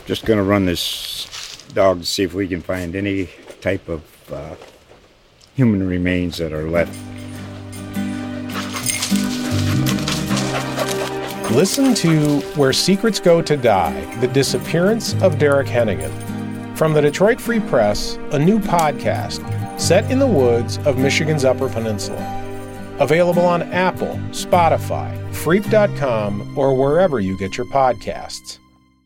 Just going to run this dog to see if we can find any type of human remains that are left. Listen to Where Secrets Go to Die, The Disappearance of Derek Hennigan. From the Detroit Free Press, a new podcast set in the woods of Michigan's Upper Peninsula. Available on Apple, Spotify, Freep.com, or wherever you get your podcasts.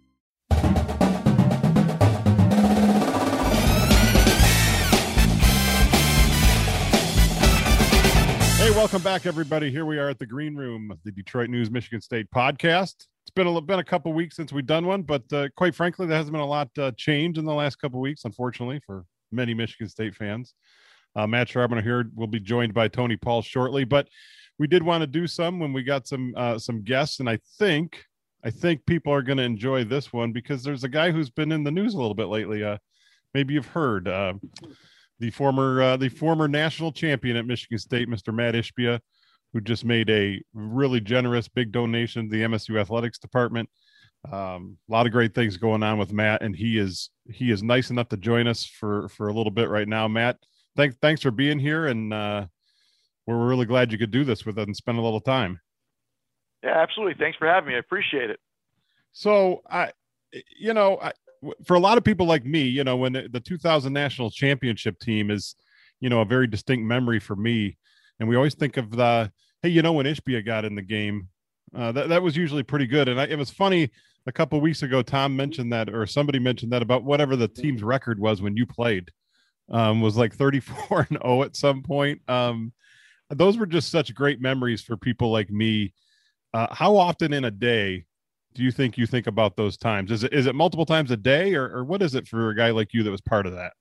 Hey, welcome back, everybody. Here we are at the Green Room of the Detroit News Michigan State podcast. It's been a couple weeks since we've done one, but quite frankly, there hasn't been a lot change in the last couple weeks, unfortunately, for many Michigan State fans. Matt Charbonneau here will be joined by Tony Paul shortly, but we did want to do some when we got some guests, and I think people are going to enjoy this one because there's a guy who's been in the news a little bit lately. Maybe you've heard the former national champion at Michigan State, Mr. Matt Ishbia, who just made a really generous big donation to the MSU athletics department. A lot of great things going on with Matt, and he is nice enough to join us for a little bit right now. Matt, thanks for being here, and we're really glad you could do this with us and spend a little time. Yeah, absolutely. Thanks for having me. I appreciate it. So for a lot of people like me, when the 2000 national championship team is, a very distinct memory for me. And we always think of when Ishbia got in the game, that was usually pretty good. And it was funny, a couple of weeks ago, Tom mentioned that, or somebody mentioned that about whatever the team's record was when you played, was like 34-0 at some point. Those were just such great memories for people like me. How often in a day do you think about those times? Is it multiple times a day, or what is it for a guy like you that was part of that?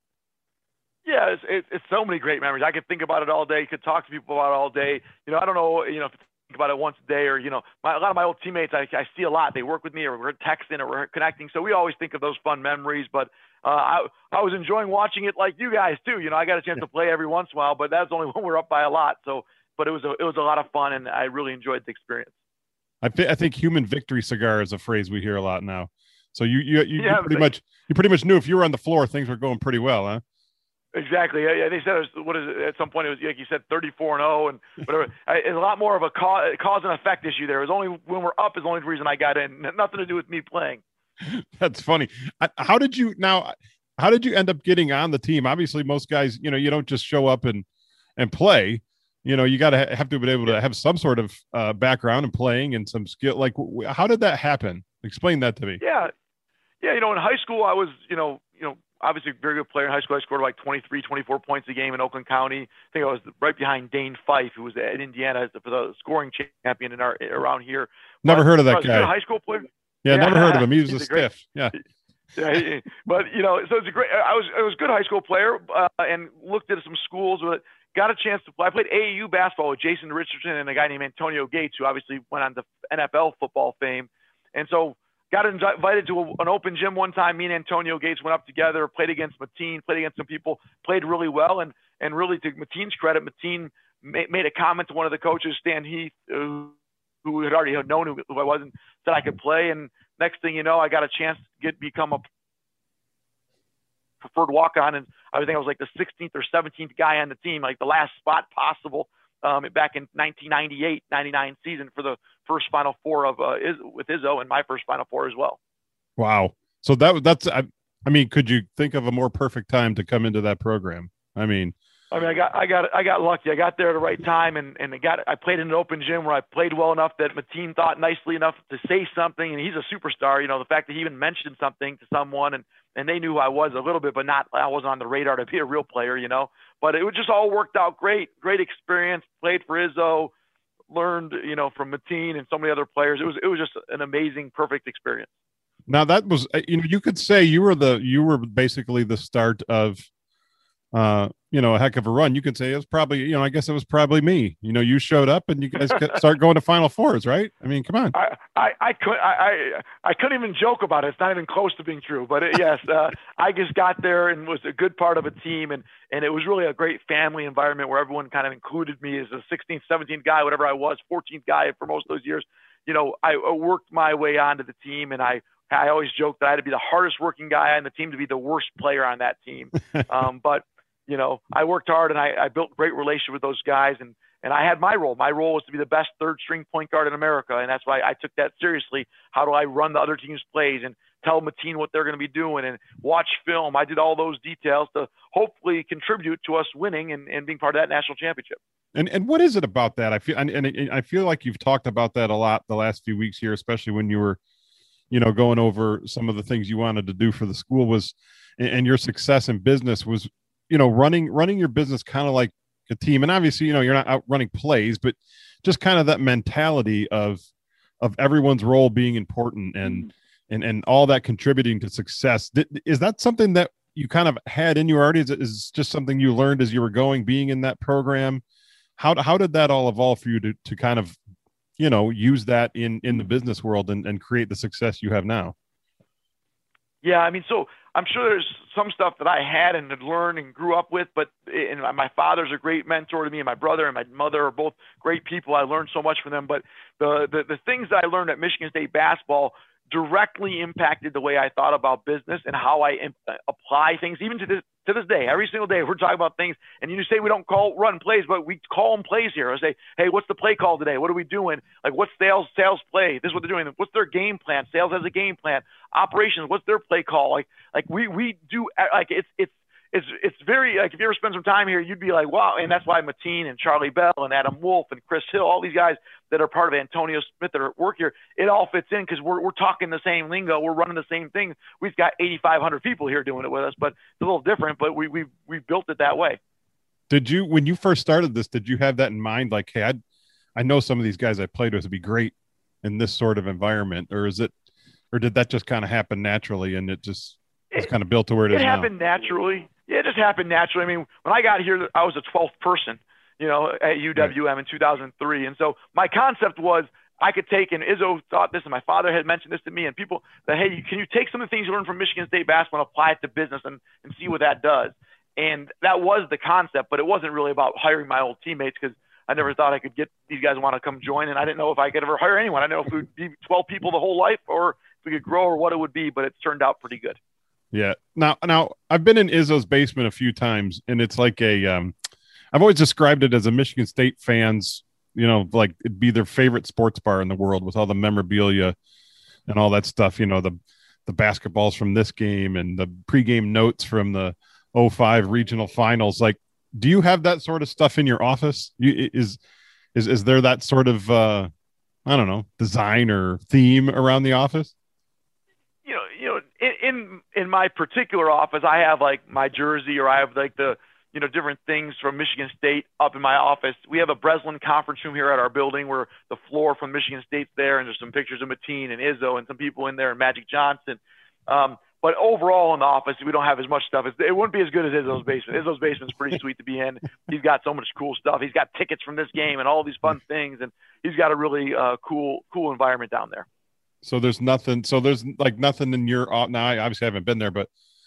Yeah, it's so many great memories. I could think about it all day. Could talk to people about it all day. I don't know, if you think about it once a day, or a lot of my old teammates I see a lot. They work with me, or we're texting, or we're connecting. So we always think of those fun memories. But I was enjoying watching it like you guys too. I got a chance to play every once in a while, but that's only when we're up by a lot. So, but it was a lot of fun, and I really enjoyed the experience. I think human victory cigar is a phrase we hear a lot now. So you pretty much knew if you were on the floor, things were going pretty well, huh? Exactly. Yeah, they said at some point it was like you said 34-0 and whatever. It's a lot more of a cause and effect issue there. It was only when we're up is the only reason I got in. Nothing to do with me playing. That's funny. How did you end up getting on the team? Obviously, most guys, you don't just show up and play. You got to have to be able to have some sort of background in playing and some skill. Like, how did that happen? Explain that to me. Yeah. In high school, I was, obviously a very good player in high school. I scored like 23, 24 points a game in Oakland County. I think I was right behind Dane Fife, who was at Indiana for the scoring champion around here. Never heard of that guy. A high school player. Yeah, never heard of him. He was a stiff. Yeah. Yeah, but so it's a great. I was a good high school player and looked at some schools. But got a chance to play. I played AAU basketball with Jason Richardson and a guy named Antonio Gates, who obviously went on to NFL football fame. And so got invited to an open gym one time. Me and Antonio Gates went up together, played against Mateen, played against some people, played really well. And really, to Mateen's credit, Mateen made a comment to one of the coaches, Stan Heath, who had already known who I was, and said I could play. And next thing you know, I got a chance to become a preferred walk-on, and I think I was like the 16th or 17th guy on the team, like the last spot possible back in 1998-99 season for the first Final Four of with Izzo, and my first Final Four as well. Wow. So that's could you think of a more perfect time to come into that program? I got lucky. I got there at the right time, and I played in an open gym where I played well enough that Mateen thought nicely enough to say something, and he's a superstar. The fact that he even mentioned something to someone, and they knew who I was a little bit, but I wasn't on the radar to be a real player, But it just all worked out great. Great experience. Played for Izzo, learned, from Mateen and so many other players. It was just an amazing, perfect experience. Now that was, you could say you were basically the start of, a heck of a run. You could say it was probably, I guess it was probably me. You showed up and you guys start going to Final Fours, right? I mean, come on. I couldn't even joke about it. It's not even close to being true. But yes, I just got there and was a good part of a team, and it was really a great family environment where everyone kind of included me as a 16th, 17th guy, whatever I was, 14th guy for most of those years. I worked my way onto the team, and I I always joke that I had to be the hardest working guy on the team to be the worst player on that team. But, you know, I worked hard and I built great relationship with those guys, and I had my role. My role was to be the best third string point guard in America. And that's why I took that seriously. How do I run the other team's plays and tell Mateen what they're going to be doing and watch film? I did all those details to hopefully contribute to us winning and being part of that national championship. And what is it about that? I feel like you've talked about that a lot the last few weeks here, especially when you were, you know, going over some of the things you wanted to do for the school was, and your success in business was, you know, running your business kind of like a team. And obviously, you know, you're not out running plays, but just kind of that mentality of everyone's role being important and all that contributing to success. Is that something that you kind of had in you already? Is it just something you learned as you were being in that program? How did that all evolve for you to kind of, you know, use that in the business world and create the success you have now? Yeah, I mean, so I'm sure there's some stuff that I had and had learned and grew up with, but my father's a great mentor to me, and my brother and my mother are both great people. I learned so much from them. But the things that I learned at Michigan State basketball directly impacted the way I thought about business and how I apply things, even to this day. Every single day we're talking about things, and you say we don't run plays, but we call them plays here. I say, hey, what's the play call today? What are we doing? Like, what's sales play? This is what they're doing. What's their game plan? Sales has a game plan. Operations, what's their play call? Like we do, like it's very, like, if you ever spend some time here, you'd be like, wow. And that's why Mateen and Charlie Bell and Adam Wolf and Chris Hill, all these guys that are part of Antonio Smith that are at work here, it all fits in because we're talking the same lingo. We're running the same thing. We've got 8,500 people here doing it with us, but it's a little different, but we built it that way. Did you, when you first started this, did you have that in mind? Like, hey, I know some of these guys I played with would be great in this sort of environment, or did that just kind of happen naturally and it kind of built to where it is now? It happened naturally. Yeah, it just happened naturally. I mean, when I got here, I was the 12th person, you know, at UWM in 2003. And so my concept was I could take, and Izzo thought this, and my father had mentioned this to me, and people that, hey, can you take some of the things you learned from Michigan State basketball and apply it to business and see what that does? And that was the concept, but it wasn't really about hiring my old teammates because I never thought I could get these guys want to come join, and I didn't know if I could ever hire anyone. I didn't know if it would be 12 people the whole life or if we could grow or what it would be, but it's turned out pretty good. Yeah. Now I've been in Izzo's basement a few times, and it's like I've always described it as a Michigan State fans, you know, like it'd be their favorite sports bar in the world with all the memorabilia and all that stuff. You know, the basketballs from this game and the pregame notes from the 2005 regional finals. Like, do you have that sort of stuff in your office? Is there that sort of I don't know, design or theme around the office? In my particular office, I have like my jersey, or I have like the, you know, different things from Michigan State up in my office. We have a Breslin conference room here at our building where the floor from Michigan State's there, and there's some pictures of Mateen and Izzo and some people in there and Magic Johnson. But overall in the office, we don't have as much stuff. It wouldn't be as good as Izzo's basement. Izzo's basement's pretty sweet to be in. He's got so much cool stuff. He's got tickets from this game and all these fun things, and he's got a really cool environment down there. So there's nothing in your, now I obviously haven't been there, but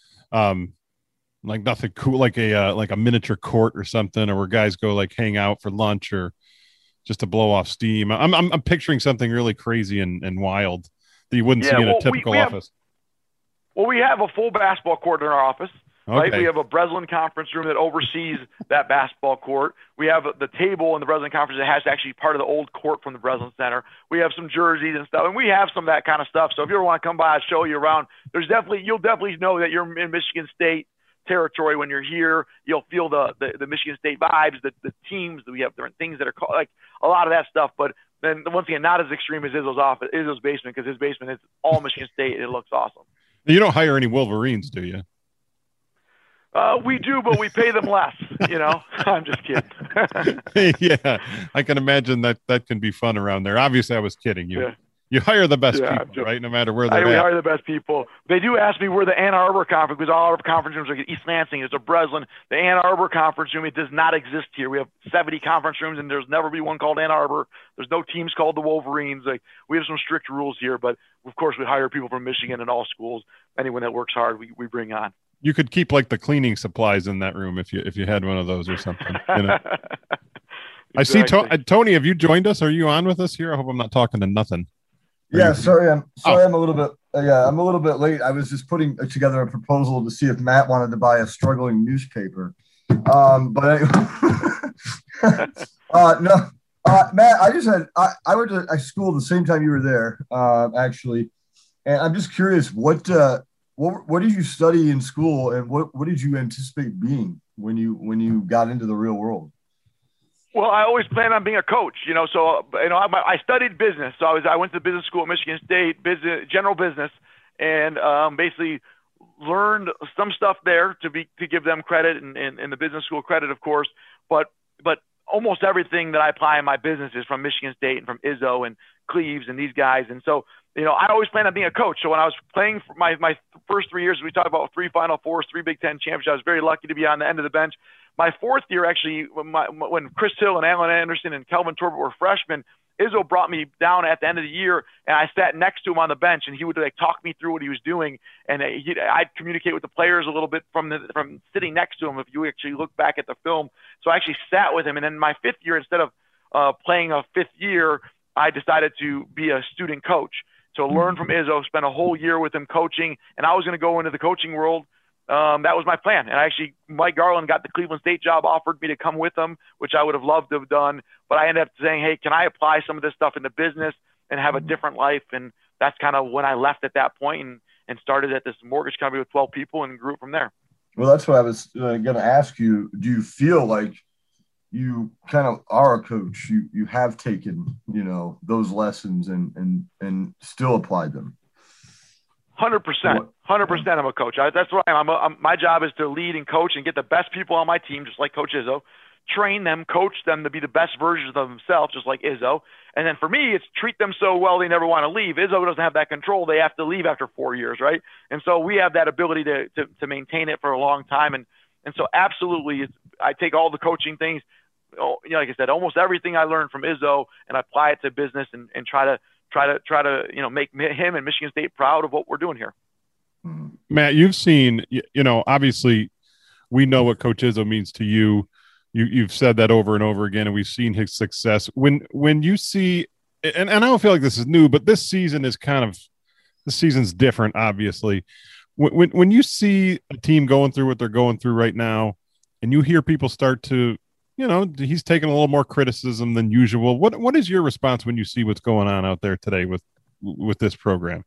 like nothing cool, like a miniature court or something, or where guys go like hang out for lunch or just to blow off steam. I'm picturing something really crazy and wild that you wouldn't see in a typical office. We have a full basketball court in our office. Right? Okay. We have a Breslin conference room that oversees that basketball court. We have the table in the Breslin conference that has actually part of the old court from the Breslin Center. We have some jerseys and stuff, and we have some of that kind of stuff. So if you ever want to come by, I'll show you around. You'll definitely know that you're in Michigan State territory when you're here. You'll feel the Michigan State vibes, the teams that we have, different things that are called, like a lot of that stuff. But then once again, not as extreme as Izzo's basement, because his basement is all Michigan State. And it looks awesome. You don't hire any Wolverines, do you? We do, but we pay them less, you know. I'm just kidding. Yeah, I can imagine that can be fun around there. Obviously, I was kidding. You hire the best people, right? No matter where they're at. We hire the best people. They do ask me where the Ann Arbor conference, because all our conference rooms are at East Lansing. There's a Breslin. The Ann Arbor conference room, it does not exist here. We have 70 conference rooms, and there's never been one called Ann Arbor. There's no teams called the Wolverines. Like, we have some strict rules here, but of course we hire people from Michigan and all schools. Anyone that works hard, we bring on. You could keep like the cleaning supplies in that room if you had one of those or something. You know? Exactly. I see Tony. Have you joined us? Are you on with us here? I hope I'm not talking to nothing. Yeah, sorry, I'm a little bit. I'm a little bit late. I was just putting together a proposal to see if Matt wanted to buy a struggling newspaper. But no, Matt, I went to school the same time you were there, actually, and I'm just curious what did you study in school, and what did you anticipate being when you got into the real world? Well, I always planned on being a coach, so, I studied business. So I went to business school at Michigan State, general business, and basically learned some stuff there to give them credit and the business school credit, of course. But almost everything that I apply in my business is from Michigan State and from Izzo and Cleves and these guys. And so, I always planned on being a coach. So when I was playing for my first 3 years, we talked about 3 Final Fours, 3 Big Ten championships. I was very lucky to be on the end of the bench. My fourth year, actually, when Chris Hill and Alan Anderson and Kelvin Torbert were freshmen, Izzo brought me down at the end of the year, and I sat next to him on the bench, and he would talk me through what he was doing, and I'd communicate with the players a little bit from sitting next to him. If you actually look back at the film, so I actually sat with him, and then my fifth year, instead of playing a fifth year, I decided to be a student coach. So learn from Izzo, spend a whole year with him coaching, and I was going to go into the coaching world. That was my plan. And Mike Garland got the Cleveland State job, offered me to come with him, which I would have loved to have done. But I ended up saying, hey, can I apply some of this stuff in the business and have a different life? And that's kind of when I left at that point and started at this mortgage company with 12 people and grew it from there. Well, that's what I was going to ask you. Do you feel like you kind of are a coach? You have taken, those lessons and still applied them? 100%. 100% I'm a coach. That's what I am. My job is to lead and coach and get the best people on my team, just like Coach Izzo, train them, coach them to be the best versions of themselves, just like Izzo. And then for me, it's treat them so well they never want to leave. Izzo doesn't have that control. They have to leave after 4 years, right? And so we have that ability to maintain it for a long time. And so absolutely, I take all the coaching things, like I said, almost everything I learned from Izzo, and I apply it to business and try to make him and Michigan State proud of what we're doing here. Matt, you've seen, obviously we know what Coach Izzo means to you. You've said that over and over again, and we've seen his success. When you see, and I don't feel like this is new, but this season is this season's different, obviously. When you see a team going through what they're going through right now, and you hear people start to, he's taking a little more criticism than usual. What is your response when you see what's going on out there today with this program?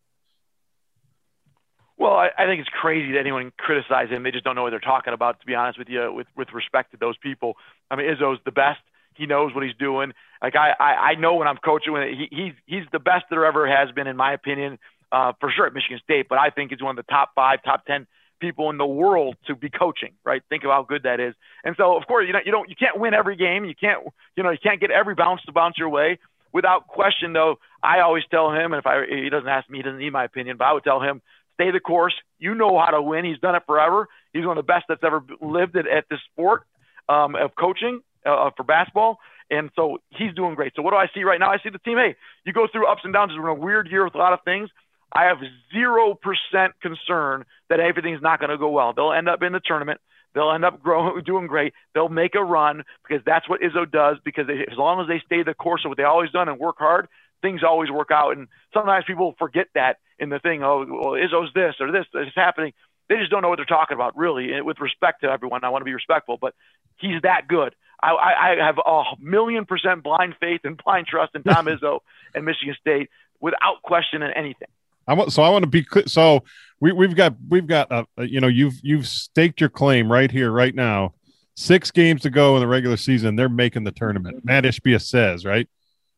Well, I think it's crazy that anyone criticizes him. They just don't know what they're talking about, to be honest with you, with respect to those people. I mean, Izzo's the best. He knows what he's doing. Like I know when I'm coaching, he's the best there ever has been, in my opinion, for sure at Michigan State. But I think he's one of the top 5, top 10 people in the world to be coaching, right? Think of how good that is. And so, of course, you can't win every game. You can't get every bounce to bounce your way. Without question, though, I always tell him, and he doesn't ask me, he doesn't need my opinion, but I would tell him, stay the course. You know how to win. He's done it forever. He's one of the best that's ever lived at this sport of coaching for basketball. And so he's doing great. So what do I see right now? I see the team, hey, you go through ups and downs. It's been a weird year with a lot of things. I have 0% concern that everything's not going to go well. They'll end up in the tournament. They'll end up doing great. They'll make a run because that's what Izzo does, because as long as they stay the course of what they always done and work hard, things always work out. And sometimes people forget that in the thing, well, Izzo's this or this is happening. They just don't know what they're talking about, really. And with respect to everyone, I want to be respectful, but he's that good. I have 1,000,000% blind faith and blind trust in Tom Izzo and Michigan State without question in anything. I want to be clear. So we've got you've staked your claim right here, right now. 6 games to go in the regular season. They're making the tournament. Matt Ishbia says, right?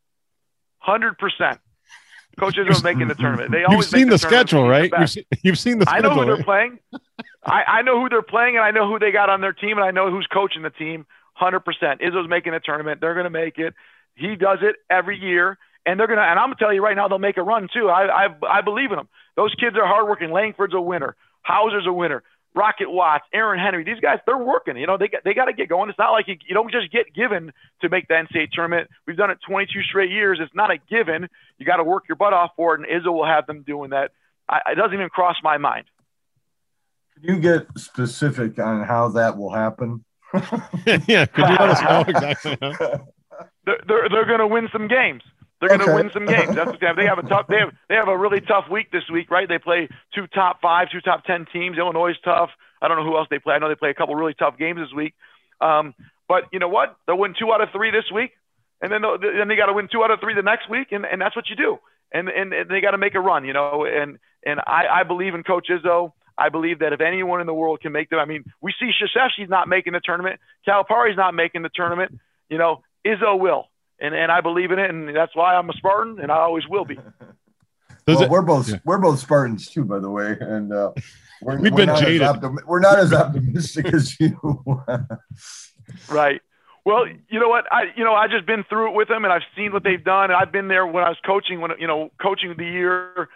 100%. Coaches are making the tournament. They You've always seen the schedule, right? You've seen the schedule. I know who they're right? playing. I know who they're playing, and I know who they got on their team, and I know who's coaching the team. 100%. Izzo's making a tournament. They're going to make it. He does it every year. And they're gonna, and I'm gonna tell you right now, they'll make a run too. I believe in them. Those kids are hardworking. Langford's a winner. Hauser's a winner. Rocket Watts, Aaron Henry. These guys, they're working. They got to get going. It's not like you don't just get given to make the NCAA tournament. We've done it 22 straight years. It's not a given. You got to work your butt off for it. And Izzo will have them doing that. It doesn't even cross my mind. Can you get specific on how that will happen? Yeah. Could you let us know exactly? They're going to win some games. They're going to win some games. That's what they have. They have a really tough week this week, right? They play 2 top 5, 2 top 10 teams. Illinois is tough. I don't know who else they play. I know they play a couple really tough games this week. But you know what? They'll win 2 out of 3 this week, and then they got to win 2 out of 3 the next week, and that's what you do. And they got to make a run, you know. And I believe in Coach Izzo. I believe that if anyone in the world can make them, I mean, we see Krzyzewski's not making the tournament. Calipari's not making the tournament. You know, Izzo will. And I believe in it, and that's why I'm a Spartan, and I always will be. Well, we're both Spartans too, by the way, and we've been jaded. We're not as optimistic as you. Right. Well, you know what? I just been through it with them, and I've seen what they've done. And I've been there when I was coaching. Coaching the year.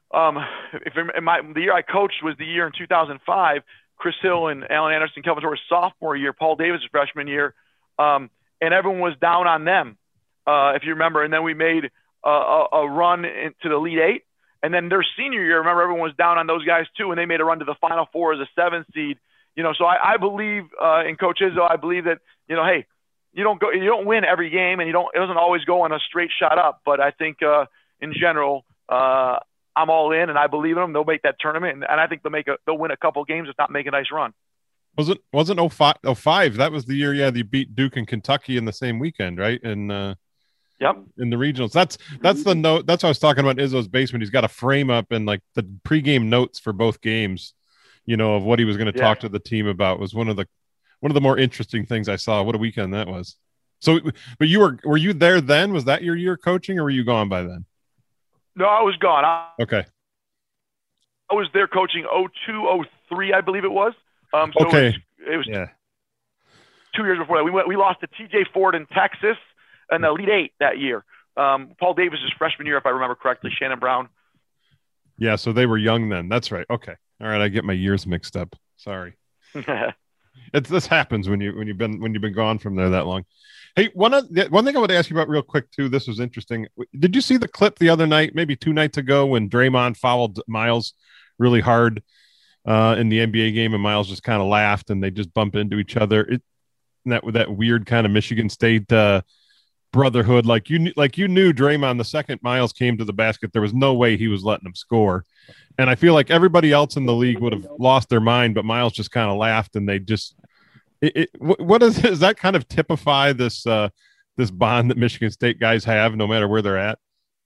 The year I coached was the year in 2005. Chris Hill and Alan Anderson, Kelvin Torres sophomore year, Paul Davis freshman year, and everyone was down on them. If you remember, and then we made a run into the Elite Eight, and then their senior year, remember, everyone was down on those guys too, and they made a run to the Final Four as a 7th seed. You know, so I believe in Coach Izzo. I believe that, you know, hey, you don't win every game, and it doesn't always go on a straight shot up. But I think in general, I'm all in, and I believe in them. They'll make that tournament, and I think they'll win a couple games, if not make a nice run. Wasn't 05? That was the year, they beat Duke and Kentucky in the same weekend, right? And yep. In the regionals. That's the note. That's what I was talking about. Izzo's basement. He's got a frame up and like the pregame notes for both games, you know, of what he was going to talk to the team about. Was one of the more interesting things I saw. What a weekend that was. So, but were you there then? Was that your year coaching, or were you gone by then? No, I was gone. Okay. I was there coaching 02, 03, I believe it was. So okay. It was 2 years before that. We lost to TJ Ford in Texas in the Elite Eight that year. Paul Davis's freshman year, if I remember correctly, Shannon Brown. Yeah, so they were young then. That's right. Okay. All right, I get my years mixed up. Sorry. This happens when you've been gone from there that long. Hey, one thing I would ask you about real quick too. This was interesting. Did you see the clip the other night, maybe 2 nights ago, when Draymond fouled Miles really hard in the NBA game, and Miles just kind of laughed, and they just bump into each other? That weird kind of Michigan State brotherhood. Like you knew Draymond the second Miles came to the basket, there was no way he was letting him score. And I feel like everybody else in the league would have lost their mind, but Miles just kind of laughed, and they just. Does that kind of typify this bond that Michigan State guys have, no matter where they're at?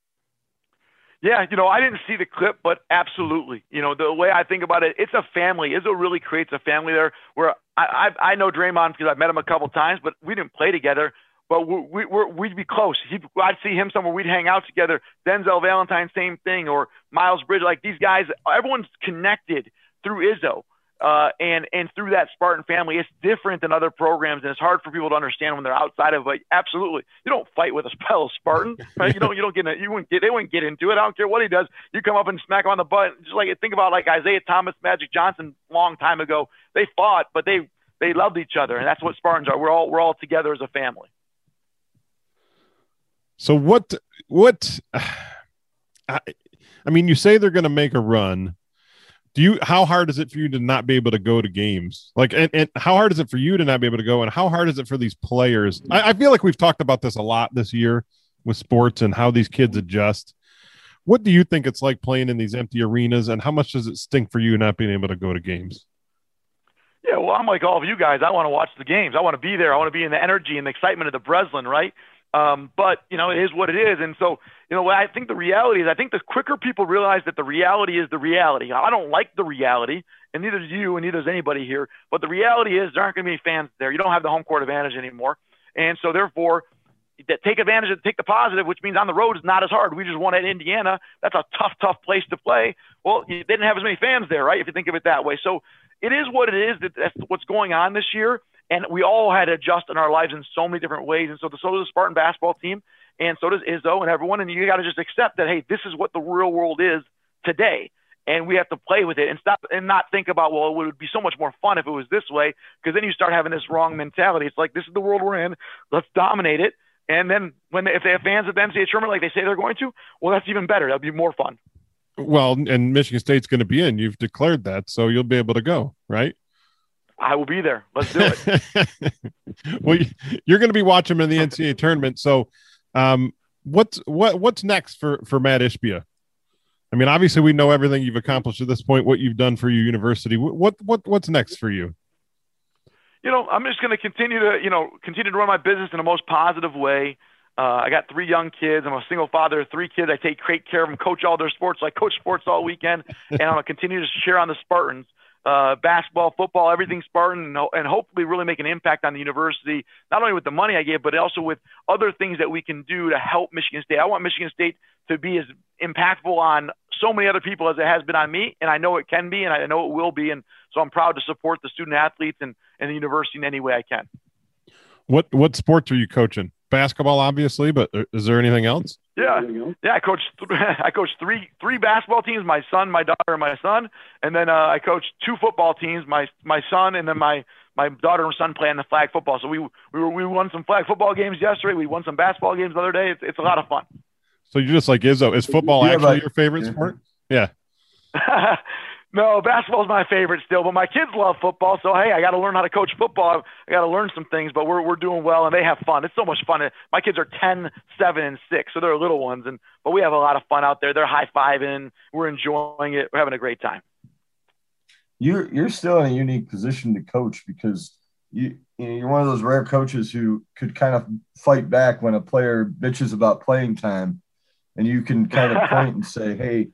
Yeah, I didn't see the clip, but absolutely. The way I think about it, it's a family. Izzo really creates a family there. Where I know Draymond because I've met him a couple times, but we didn't play together. But we'd be close. I'd see him somewhere. We'd hang out together. Denzel Valentine, same thing, or Miles Bridges. Like these guys, everyone's connected through Izzo. And through that Spartan family. It's different than other programs, and it's hard for people to understand when they're outside of it. But absolutely, you don't fight with a fellow Spartan, right? They wouldn't get into it. I don't care what he does. You come up and smack him on the butt. Just like think about like Isaiah Thomas, Magic Johnson, long time ago. They fought, but they loved each other, and that's what Spartans are. We're all together as a family. So what? I mean, you say they're going to make a run. How hard is it for you to not be able to go to games? Like, and how hard is it for you to not be able to go? And how hard is it for these players? I feel like we've talked about this a lot this year with sports and how these kids adjust. What do you think it's like playing in these empty arenas, and how much does it stink for you not being able to go to games? Yeah, well, I'm like all of you guys. I want to watch the games. I want to be there. I want to be in the energy and the excitement of the Breslin, right? But, it is what it is. And so, what I think the reality is, I think the quicker people realize that the reality is the reality. I don't like the reality, and neither do you, and neither does anybody here. But the reality is there aren't going to be any fans there. You don't have the home court advantage anymore. And so, therefore, take advantage of take the positive, which means on the road is not as hard. We just won at Indiana. That's a tough place to play. Well, you didn't have as many fans there, right, if you think of it that way. So it is what it is. That's what's going on this year. And we all had to adjust in our lives in so many different ways. And so does the Spartan basketball team, and so does Izzo and everyone. And you got to just accept that, hey, this is what the real world is today. And we have to play with it and stop and not think about, well, it would be so much more fun if it was this way, because then you start having this wrong mentality. It's like, this is the world we're in. Let's dominate it. And then if they have fans at the NCAA tournament like they say they're going to, well, that's even better. That'll be more fun. Well, and Michigan State's going to be in. You've declared that, so you'll be able to go, right? I will be there. Let's do it. Well, you're going to be watching them in the NCAA tournament. So what's next for Matt Ishbia? I mean, obviously we know everything you've accomplished at this point, what you've done for your university. What's next for you? I'm just going to continue to run my business in the most positive way. I got 3 young kids. I'm a single father of 3 kids. I take great care of them, coach all their sports. So I coach sports all weekend, and I'm going to continue to share on the Spartans. Basketball, football, everything Spartan, and hopefully really make an impact on the university, not only with the money I give, but also with other things that we can do to help Michigan State. I want Michigan State to be as impactful on so many other people as it has been on me, and I know it can be, and I know it will be, and so I'm proud to support the student athletes and the university in any way I can. What sports are you coaching? Basketball, obviously, but is there anything else? Yeah. I coach three basketball teams, my son, my daughter, and my son, and then I coach 2 football teams, my son, and then my daughter and son play in the flag football. So we won some flag football games yesterday. We won some basketball games the other day. It's a lot of fun. So you're just like Izzo. Is football actually your favorite sport? Yeah. No, basketball is my favorite still, but my kids love football. So, hey, I got to learn how to coach football. I got to learn some things, but we're doing well, and they have fun. It's so much fun. My kids are 10, 7, and 6, so they're little ones, but we have a lot of fun out there. They're high-fiving. We're enjoying it. We're having a great time. You're still in a unique position to coach because you're one of those rare coaches who could kind of fight back when a player bitches about playing time, and you can kind of point and say, hey,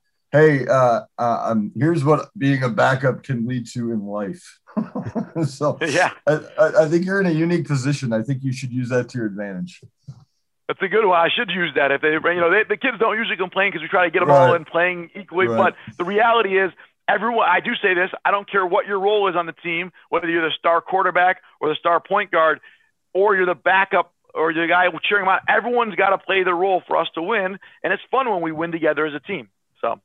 here's what being a backup can lead to in life. So yeah, I think you're in a unique position. I think you should use that to your advantage. That's a good one. I should use that. If the kids don't usually complain because we try to get them all in playing equally. Right. But the reality is, everyone. I do say this. I don't care what your role is on the team, whether you're the star quarterback or the star point guard, or you're the backup or the guy cheering them on. Everyone's got to play their role for us to win, and it's fun when we win together as a team. So.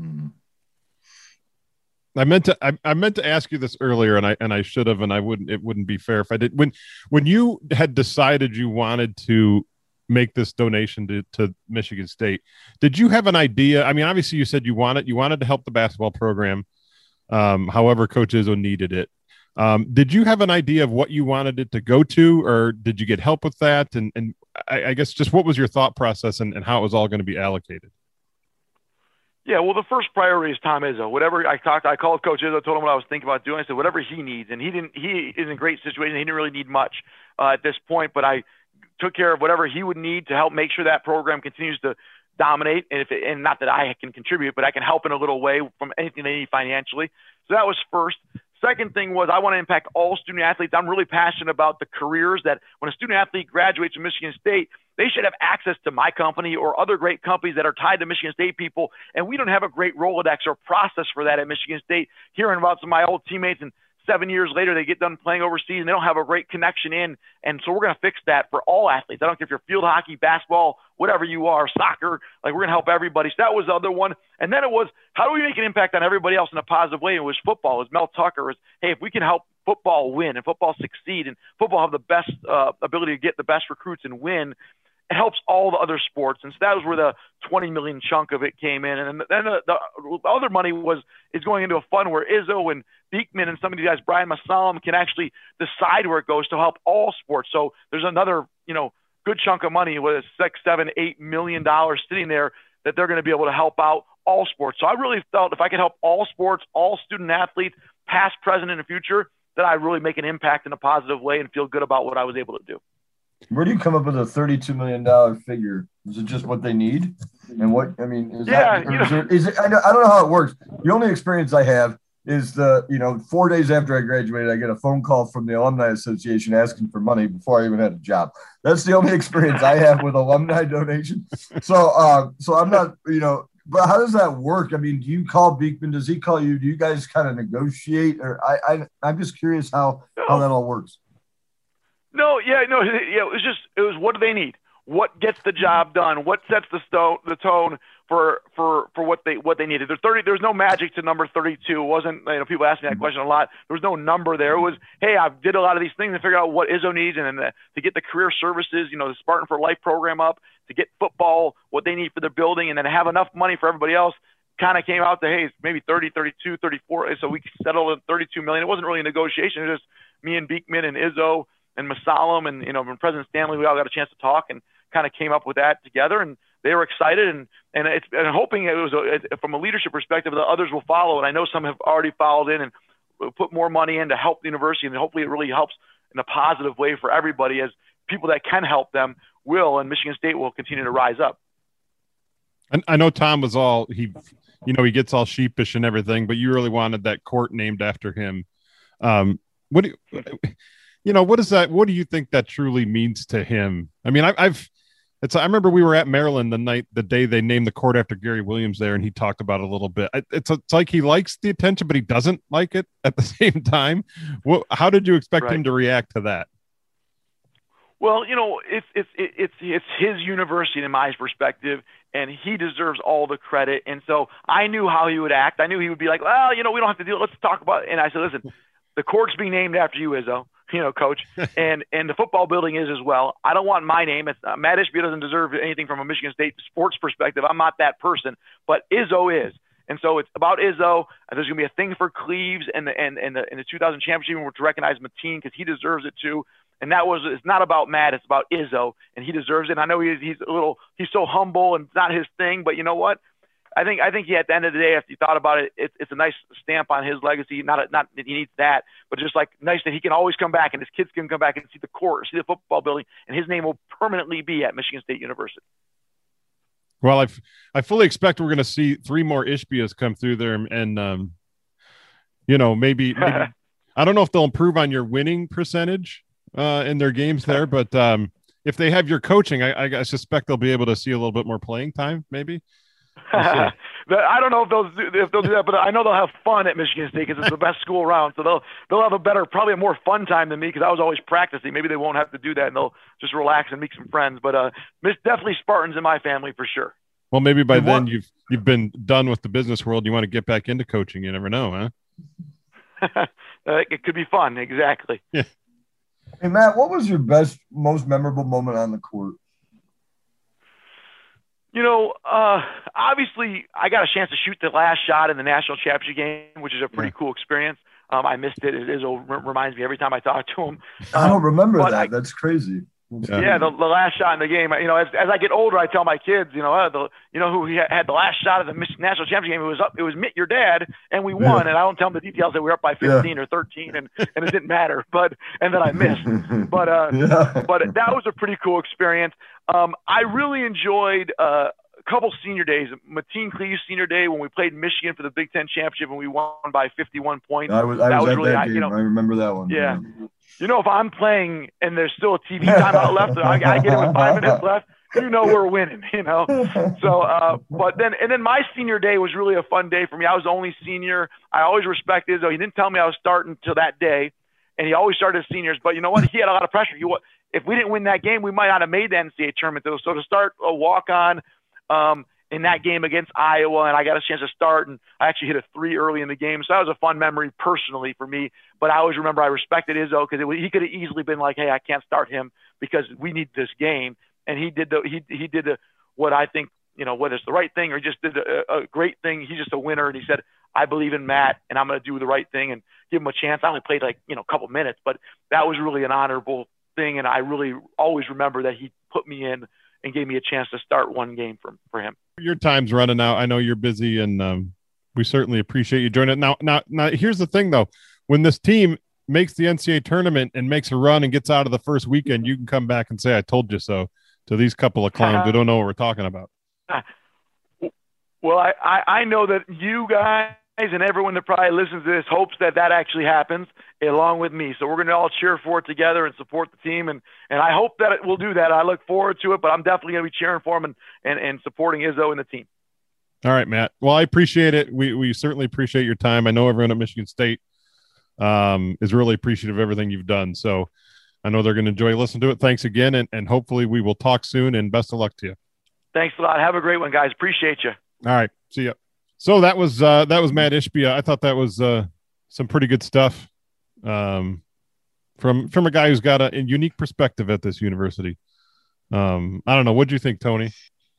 I meant to ask you this earlier, and I should have, and it wouldn't be fair if I did. When you had decided you wanted to make this donation to Michigan State, did you have an idea? I mean, obviously you said you wanted to help the basketball program, however Coach Izzo needed it. Did you have an idea of what you wanted it to go to, or did you get help with that? And I guess just what was your thought process and how it was all going to be allocated? Yeah, well, the first priority is Tom Izzo. Whatever I called Coach Izzo, told him what I was thinking about doing. I said, whatever he needs. And he is in a great situation. He didn't really need much at this point, but I took care of whatever he would need to help make sure that program continues to dominate. And not that I can contribute, but I can help in a little way from anything they need financially. So that was first. Second thing was I want to impact all student athletes. I'm really passionate about the careers that when a student athlete graduates from Michigan State, they should have access to my company or other great companies that are tied to Michigan State people. And we don't have a great Rolodex or process for that at Michigan State. Hearing about some of my old teammates and 7 years later, they get done playing overseas and they don't have a great connection in. And so we're going to fix that for all athletes. I don't care if you're field hockey, basketball, whatever you are, soccer, like we're going to help everybody. So that was the other one. And then it was, how do we make an impact on everybody else in a positive way? It was football. It was Mel Tucker. It was, hey, if we can help football win and football succeed and football have the best ability to get the best recruits and win, it helps all the other sports. And so that was where the $20 million chunk of it came in. And then the other money is going into a fund where Izzo and Beekman and some of these guys, Brian Masalam, can actually decide where it goes to help all sports. So there's another, good chunk of money with $6, $7, $8 million sitting there that they're going to be able to help out all sports. So I really felt if I could help all sports, all student athletes, past, present, and future, that I really make an impact in a positive way and feel good about what I was able to do. Where do you come up with a $32 million figure? Is it just what they need? And what, I mean, is that, is it, I don't know how it works. The only experience I have is 4 days after I graduated, I get a phone call from the Alumni Association asking for money before I even had a job. That's the only experience I have with alumni donation. So I'm not, but how does that work? I mean, do you call Beekman? Does he call you? Do you guys kind of negotiate? Or I'm just curious how that all works. It was what do they need? What gets the job done? What sets the tone for what they needed? There's no magic to number 32. It wasn't, people ask me that question a lot. There was no number there. It was, hey, I did a lot of these things to figure out what Izzo needs and then to get the career services, the Spartan for Life program up, to get football, what they need for their building, and then have enough money for everybody else. Kind of came out to, hey, maybe 30, 32, 34. So we settled at $32 million. It wasn't really a negotiation. It was just me and Beekman and Izzo and Masalam and, President Stanley. We all got a chance to talk and kind of came up with that together, and they were excited and hoping it was from a leadership perspective that others will follow. And I know some have already followed in and put more money in to help the university, and hopefully it really helps in a positive way for everybody, as people that can help them will, and Michigan State will continue to rise up. And I know Tom was he gets all sheepish and everything, but you really wanted that court named after him. What do what is that? What do you think that truly means to him? I mean, I remember we were at Maryland the day they named the court after Gary Williams there, and he talked about it a little bit. It's like he likes the attention, but he doesn't like it at the same time. How did you expect him to react to that? Well, it's his university in my perspective, and he deserves all the credit. And so I knew how he would act. I knew he would be like, well, we don't have to deal. Let's talk about it. And I said, listen, the court's being named after you, Izzo. Coach, and the football building is as well. I don't want my name. It's Matt Ishbia doesn't deserve anything from a Michigan State sports perspective. I'm not that person, but Izzo is. And so it's about Izzo. There's going to be a thing for Cleves and the 2000 championship to recognize Mateen because he deserves it too. And it's not about Matt. It's about Izzo, and he deserves it. And I know he's so humble and it's not his thing, but you know what? I think at the end of the day, if you thought about it, it's a nice stamp on his legacy. Not that he needs that, but just like nice that he can always come back and his kids can come back and see the court, see the football building, and his name will permanently be at Michigan State University. Well, I fully expect we're going to see 3 more Ishbias come through there, and maybe I don't know if they'll improve on your winning percentage in their games there, but if they have your coaching, I suspect they'll be able to see a little bit more playing time, maybe. I don't know if they'll do that, but I know they'll have fun at Michigan State because it's the best school around. So they'll have probably a more fun time than me because I was always practicing. Maybe they won't have to do that and they'll just relax and make some friends. But definitely Spartans in my family for sure. Well, maybe by then you've been done with the business world. You want to get back into coaching. You never know, huh? It could be fun. Exactly. Yeah. Hey, Matt, what was your most memorable moment on the court? Obviously I got a chance to shoot the last shot in the national championship game, which is a pretty cool experience. I missed it. Izzo reminds me every time I talk to him. I don't remember that. That's crazy. Yeah, the last shot in the game. As I get older, I tell my kids, who he had the last shot of the national championship game. It was Mitt, your dad, and we won. And I don't tell them the details that we were up by 15 or 13, and it didn't matter. And then I missed. But that was a pretty cool experience. I really enjoyed a couple senior days. Mateen Cleaves senior day when we played Michigan for the Big Ten championship and we won by 51 points. I was at that game. I remember that one. Yeah. If I'm playing and there's still a TV timeout left, I get it with 5 minutes left, we're winning, So, but then my senior day was really a fun day for me. I was the only senior. I always respected Izzo. He didn't tell me I was starting till that day, and he always started seniors. But you know what? He had a lot of pressure. If we didn't win that game, we might not have made the NCAA tournament, though. So to start a walk-on in that game against Iowa, and I got a chance to start, and I actually hit a 3 early in the game. So that was a fun memory personally for me. But I always remember I respected Izzo because he could have easily been like, hey, I can't start him because we need this game. And he did what I think, whether it's the right thing or just did a great thing. He's just a winner. And he said, I believe in Matt and I'm going to do the right thing and give him a chance. I only played a couple minutes, but that was really an honorable thing. And I really always remember that he put me in and gave me a chance to start one game for him. Your time's running out. I know you're busy, and we certainly appreciate you joining. Now, here's the thing, though. When this team makes the NCAA tournament and makes a run and gets out of the first weekend, you can come back and say, I told you so to these couple of clowns who don't know what we're talking about. Well, I know that you guys and everyone that probably listens to this hopes that actually happens along with me. So we're going to all cheer for it together and support the team. And I hope that it will do that. I look forward to it, but I'm definitely going to be cheering for him and supporting Izzo and the team. All right, Matt. Well, I appreciate it. We certainly appreciate your time. I know everyone at Michigan State is really appreciative of everything you've done. So I know they're going to enjoy listening to it. Thanks again. And hopefully we will talk soon, and best of luck to you. Thanks a lot. Have a great one, guys. Appreciate you. All right. See ya. So that was Matt Ishbia. I thought that was some pretty good stuff from a guy who's got a unique perspective at this university. I don't know. What do you think, Tony?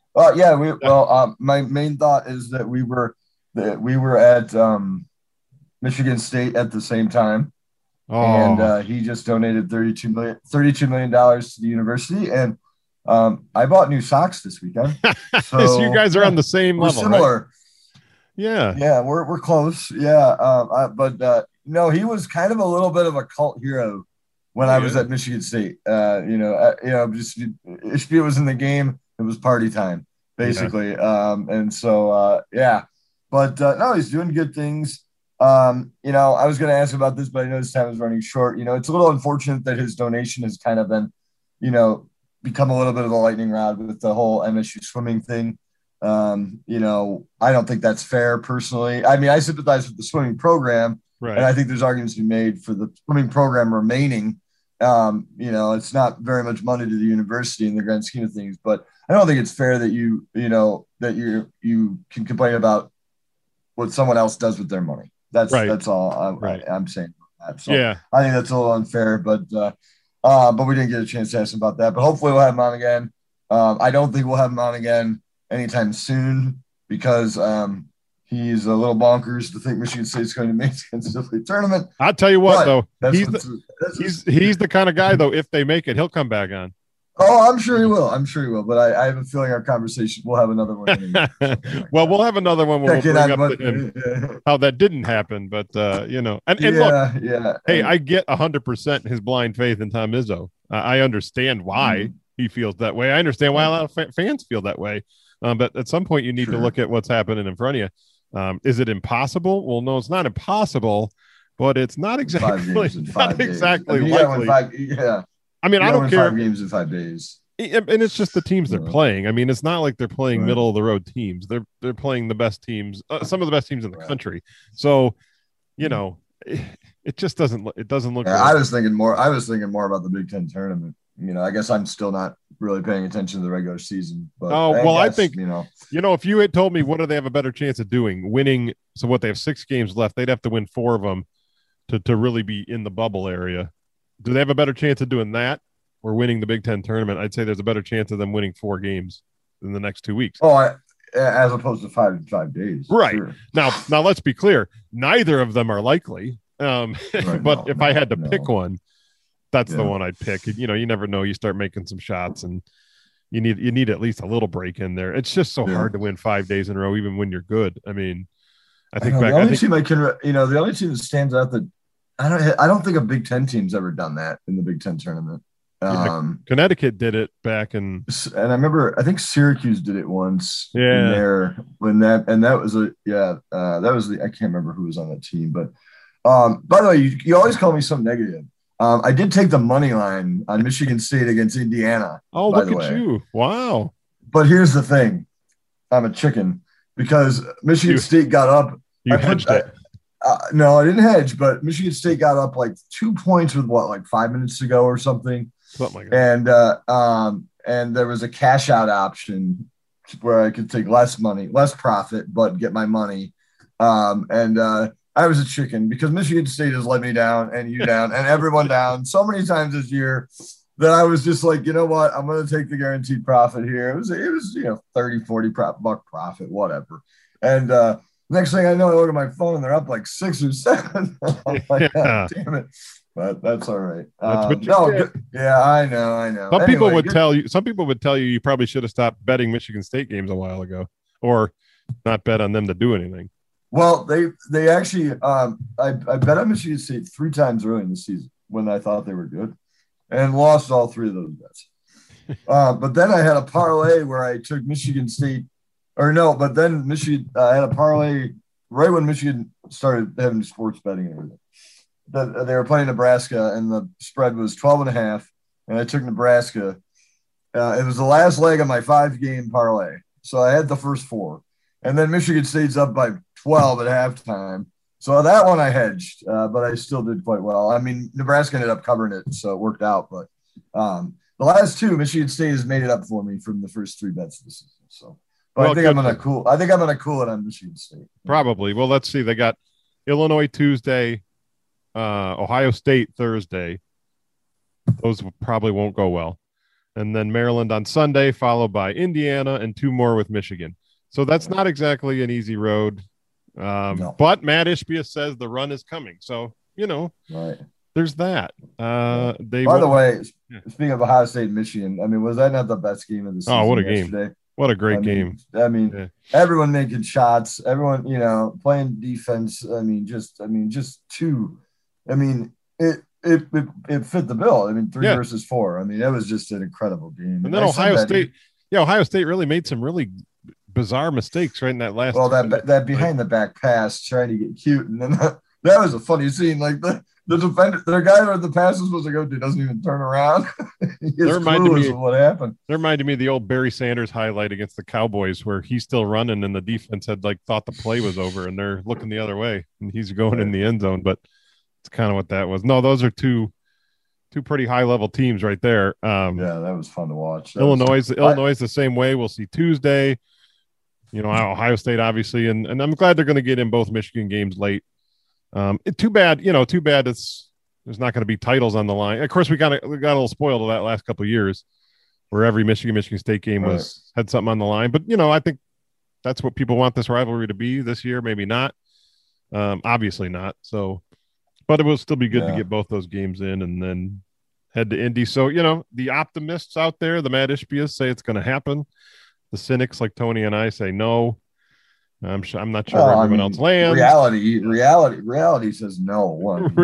My main thought is that we were at Michigan State at the same time, and he just donated $32 million to the university, and I bought new socks this weekend. So you guys are on the same level, similar. Right? Yeah. Yeah, we're close. Yeah. But no, he was kind of a little bit of a cult hero when I was at Michigan State. Just Ishbia was in the game. It was party time, basically. Yeah. And so, yeah. But no, he's doing good things. I was going to ask about this, but I know this time is running short. It's a little unfortunate that his donation has kind of been, become a little bit of a lightning rod with the whole MSU swimming thing. I don't think that's fair personally. I mean, I sympathize with the swimming program, right, and I think there's arguments to be made for the swimming program remaining. It's not very much money to the university in the grand scheme of things, but I don't think it's fair that you can complain about what someone else does with their money. That's right. That's all I'm saying about that. So yeah, I think that's a little unfair, but we didn't get a chance to ask him about that. But hopefully we'll have him on again. I don't think we'll have him on again anytime soon because he's a little bonkers to think Michigan State's going to make the NCAA tournament. I'll tell you what, though, he's the kind of guy, though, if they make it, he'll come back on. Oh, I'm sure he will. But I have a feeling our conversation, we'll have another one. Anyway. Well, we'll have another one when we'll bring up to him how that didn't happen. But, and look, hey, I get 100% his blind faith in Tom Izzo. I understand why he feels that way. I understand why a lot of fans feel that way. But at some point, you need to look at what's happening in front of you. Is it impossible? Well, no, it's not impossible, but it's not exactly likely. I mean, I don't care. 5 games in 5 days. And it's just the teams they're playing. I mean, it's not like they're playing middle of the road teams. They're playing the best teams, some of the best teams in the country. So, it just doesn't look. Yeah, I was thinking more about the Big Ten tournament. I guess I'm still not really paying attention to the regular season. But I think if you had told me what do they have a better chance of doing, winning. So what, they have 6 games left. They'd have to win 4 of them to really be in the bubble area. Do they have a better chance of doing that or winning the Big Ten tournament? I'd say there's a better chance of them winning 4 games in the next 2 weeks. Oh, as opposed to 5 in 5 days. Right. Sure. Now let's be clear. Neither of them are likely. But if I had to pick one, that's the one I'd pick. You never know. You start making some shots and you need at least a little break in there. It's just so hard to win 5 days in a row, even when you're good. I mean, the only team that stands out that I don't think a Big Ten team's ever done that in the Big Ten tournament. Connecticut did it back in, and I remember I think Syracuse did it once. Yeah, that was I can't remember who was on that team, but by the way, you always call me so negative. I did take the money line on Michigan State against Indiana. Oh, look at you! Wow. But here's the thing: I'm a chicken because Michigan State got up. You hedged it. No, I didn't hedge, but Michigan State got up like 2 points with 5 minutes to go or something. Something like that. And there was a cash out option where I could take less profit, but get my money. I was a chicken because Michigan State has let me down and you down and everyone down so many times this year that I was just like, you know what? I'm going to take the guaranteed profit here. It was 30, 40 buck profit, whatever. And, next thing I know, I look at my phone and they're up like 6 or 7. I'm like, oh, damn it. But that's all right. That's what yeah, I know. Some people would tell you you probably should have stopped betting Michigan State games a while ago or not bet on them to do anything. Well, they actually I bet on Michigan State 3 times early in the season when I thought they were good and lost all 3 of those bets. But then I had a parlay where I took Michigan State. But then Michigan I had a parlay right when Michigan started having sports betting and everything. They were playing Nebraska, and the spread was 12.5, and I took Nebraska. It was the last leg of my 5-game parlay, so I had the first 4. And then Michigan State's up by 12 at halftime. So that one I hedged, but I still did quite well. I mean, Nebraska ended up covering it, so it worked out. But the last 2, Michigan State has made it up for me from the first 3 bets of the season. So. But I think I'm gonna cool it on Michigan State. Probably. Well, let's see. They got Illinois Tuesday, Ohio State Thursday. Those probably won't go well. And then Maryland on Sunday, followed by Indiana and 2 more with Michigan. So that's not exactly an easy road. No. But Matt Ishbia says the run is coming. So, right. there's that. They By the way, Yeah. speaking of Ohio State and Michigan, I mean, was that not the best game of the season? Oh, what a game. Yesterday? What a great I mean, game. I mean, Yeah. everyone making shots, everyone, playing defense. I mean, just two. I mean, it fit the bill. I mean, 3 versus 4. I mean, it was just an incredible game. And then Ohio State really made some really bizarre mistakes right in that last. Well, that behind the back pass, trying to get cute, and then that was a funny scene. Like the defender, the guy where the pass was supposed to go to doesn't even turn around. He's clueless of what happened. That reminded me of the old Barry Sanders highlight against the Cowboys, where he's still running and the defense had thought the play was over, and they're looking the other way, and he's going in the end zone. But it's kind of what that was. No, those are two pretty high level teams right there. Yeah, that was fun to watch. Illinois is the same way. We'll see Tuesday. Ohio State obviously, and I'm glad they're going to get in both Michigan games late. Too bad there's not going to be titles on the line. Of course, we got a little spoiled of that last couple of years, where every Michigan State game had something on the line. But I think that's what people want this rivalry to be this year. Maybe not, obviously not. So, but it will still be good to get both those games in and then head to Indy. So the optimists out there, the Matt Ishbias, say it's going to happen. The cynics like Tony and I say no. I'm not sure where everyone else lands. Reality says no.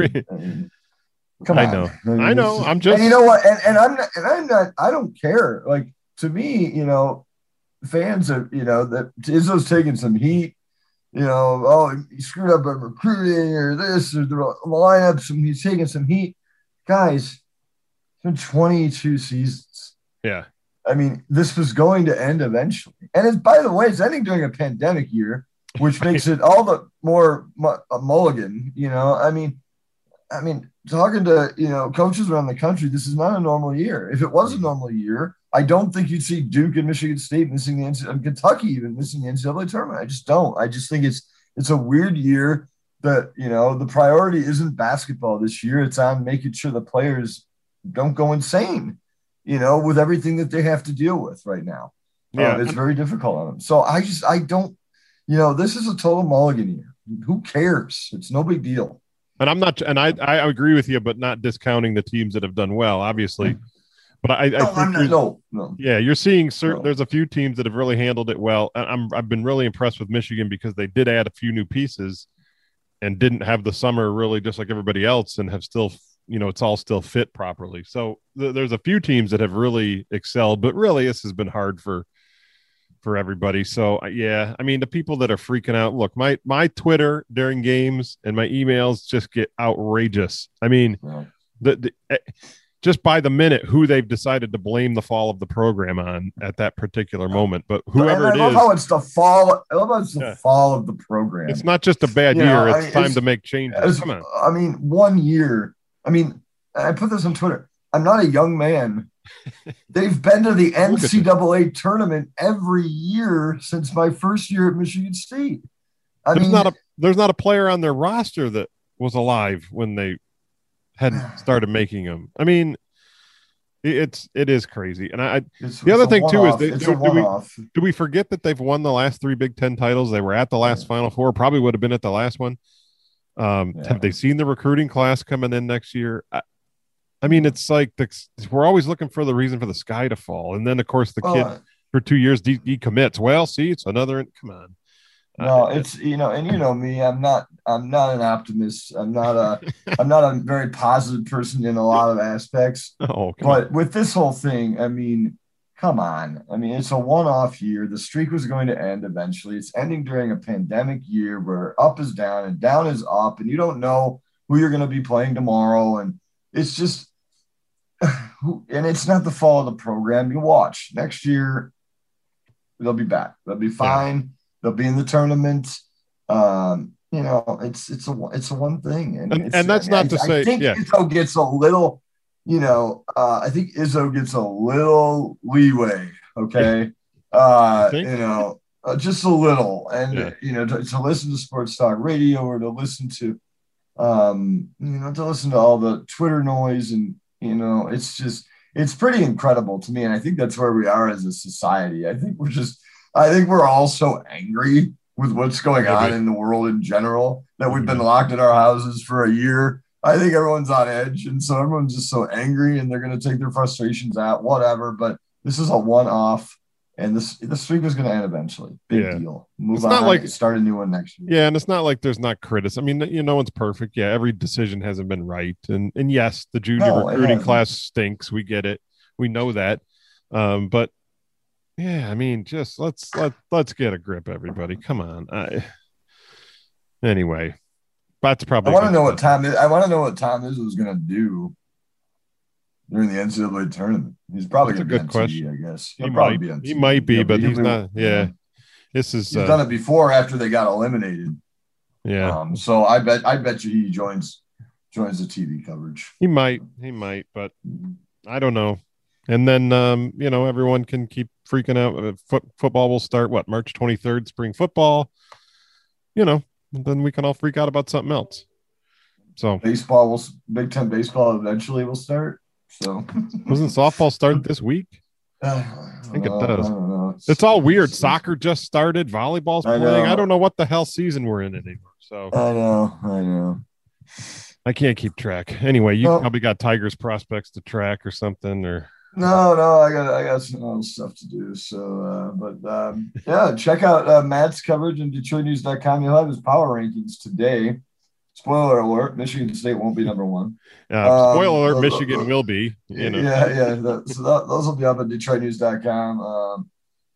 Come on. I know. I'm just. And you know what? And I'm not. I don't care. Like, to me, fans of that Izzo's taking some heat. He screwed up on recruiting or this or the lineups, and he's taking some heat. Guys, it's been 22 seasons. Yeah. I mean, this was going to end eventually. And by the way, it's ending during a pandemic year, which makes it all the more a mulligan, I mean, talking to, coaches around the country, this is not a normal year. If it was a normal year, I don't think you'd see Duke and Michigan State missing the NCAA, Kentucky even missing the NCAA tournament. I just don't. I just think it's a weird year that, the priority isn't basketball this year. It's on making sure the players don't go insane, with everything that they have to deal with right now. Yeah. It's very difficult on them. So I don't, this is a total mulligan year. Who cares? It's no big deal. And I'm not, and I agree with you, but not discounting the teams that have done well, obviously. But I think no. Yeah, you're seeing there's a few teams that have really handled it well. I've been really impressed with Michigan because they did add a few new pieces and didn't have the summer really just like everybody else, and have still, it's all still fit properly. So there's a few teams that have really excelled, but really this has been hard for everybody. So yeah, I mean, the people that are freaking out, look, my Twitter during games and my emails just get outrageous. I mean, just by the minute who they've decided to blame the fall of the program on at that particular moment. But whoever it is, how it's the fall. I love how it's the fall of the program. It's not just a bad year. It's time to make changes. Come on. I mean, 1 year. I mean, I put this on Twitter. I'm not a young man. They've been to the NCAA tournament every year since my first year at Michigan State. There's not a player on their roster that was alive when they hadn't started making them. I mean, it is crazy. And the other thing too is do we forget that they've won the last 3 Big Ten titles? They were at the last Final Four, probably would have been at the last one. Have they seen the recruiting class coming in next year? I mean, it's like we're always looking for the reason for the sky to fall. And then of course the kid for 2 years decommits. Well, see, it's another, come on. No, it's, and me, I'm not an optimist. I'm not a very positive person in a lot of aspects. But with this whole thing, I mean, come on. I mean, it's a one-off year. The streak was going to end eventually. It's ending during a pandemic year where up is down and down is up, and you don't know who you're going to be playing tomorrow. And it's just, and it's not the fall of the program. You watch next year, they'll be back. They'll be fine. Yeah. They'll be in the tournament. It's a one thing, and that's not to say. I think Izzo gets a little, I think Izzo gets a little leeway. Okay, just a little, and to listen to sports talk radio or to listen to, to listen to all the Twitter noise, and it's pretty incredible to me, and I think that's where we are as a society. I think we're all so angry with what's going on in the world in general that we've been locked in our houses for a year. I think everyone's on edge, and so everyone's just so angry, and they're going to take their frustrations out, whatever. But this is a one-off, and the streak is going to end eventually. Big deal. Move on. Start a new one next year. Yeah, and it's not like there's not criticism. I mean, no one's perfect. Yeah, every decision hasn't been right, and yes, the junior recruiting class stinks. We get it. We know that. But yeah, I mean, just let's get a grip, everybody. Come on. Anyway, that's probably. I want to know what Tom Izzo was going to do during the NCAA tournament. He's probably going to be on TV, I guess. He might be, but he's not. Yeah, this is. He's done it before after they got eliminated. Yeah. So I bet you he joins the TV coverage. He might, but I don't know. And then everyone can keep freaking out. Football will start March 23rd, spring football. Then we can all freak out about something else. So Big Ten baseball eventually will start. So doesn't softball start this week? I think it does. It's all weird. Soccer just started. Volleyball's playing. I don't know what the hell season we're in anymore. So I know. I can't keep track. Anyway, you probably got Tigers prospects to track or something, or no, I got some other stuff to do. So, yeah, check out Matt's coverage on DetroitNews.com. He'll have his power rankings today. Spoiler alert: Michigan State won't be number one. Spoiler alert: Michigan will be. Yeah. So those will be up at DetroitNews.com.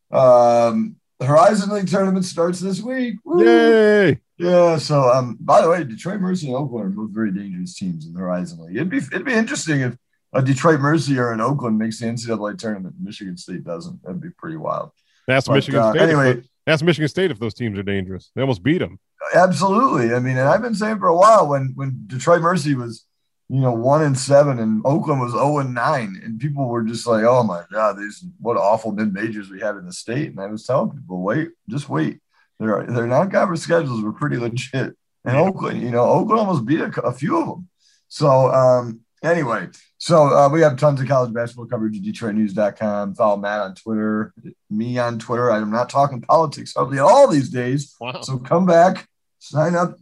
The Horizon League tournament starts this week. Woo! Yay! Yeah. So, by the way, Detroit Mercy and Oakland are both very dangerous teams in the Horizon League. It'd be interesting if a Detroit Mercy or an Oakland makes the NCAA tournament and Michigan State doesn't. That'd be pretty wild. Ask Michigan State if those teams are dangerous. They almost beat them. Absolutely. I mean, and I've been saying for a while when Detroit Mercy was, 1-7 and Oakland was 0-9, and people were just like, "Oh my God, what awful mid majors we have in the state." And I was telling people, just wait. Their non-conference schedules were pretty legit, and Oakland almost beat a few of them. So anyway, we have tons of college basketball coverage at DetroitNews.com. Follow Matt on Twitter, me on Twitter. I'm not talking politics hardly all these days. Wow. So come back, sign up,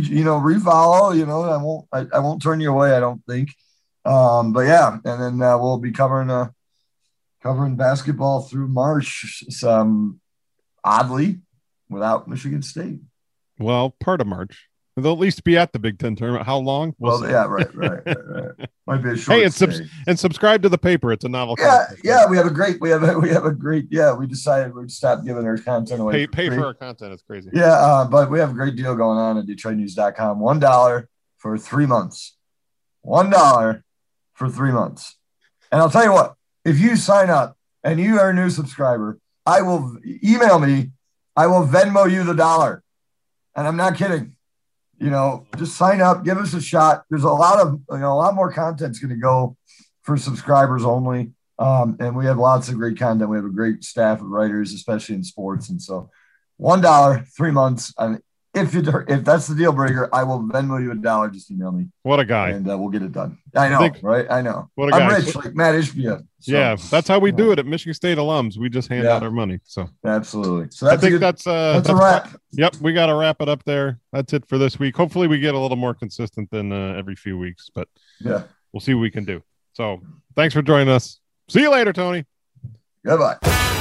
refollow. I won't turn you away, I don't think. But yeah, and then we'll be covering basketball through March. Oddly, without Michigan State. Well, part of March. They'll at least be at the Big Ten tournament. How long? Yeah, right. Might be a short stay. And subscribe to the paper. It's a novel. Yeah. We decided we'd stop giving our content away. Pay for our content. It's crazy. Yeah, but we have a great deal going on at DetroitNews.com. $1 for 3 months. $1 for 3 months. And I'll tell you what, if you sign up and you are a new subscriber, email me. I will Venmo you the $1. And I'm not kidding. Just sign up, give us a shot. There's a lot more content's going to go for subscribers only. And we have lots of great content. We have a great staff of writers, especially in sports. And so $1, 3 months. And if that's the deal breaker, I will Venmo you $1. Just email me. What a guy. And we'll get it done. I know, right? I know. What a guy. I'm rich, like Matt Ishbia. So, yeah, that's how we do it at Michigan State alums. We just hand out our money. So absolutely. So I think that's a wrap. Yep, we got to wrap it up there. That's it for this week. Hopefully we get a little more consistent than every few weeks, but we'll see what we can do. So thanks for joining us. See you later, Tony. Goodbye.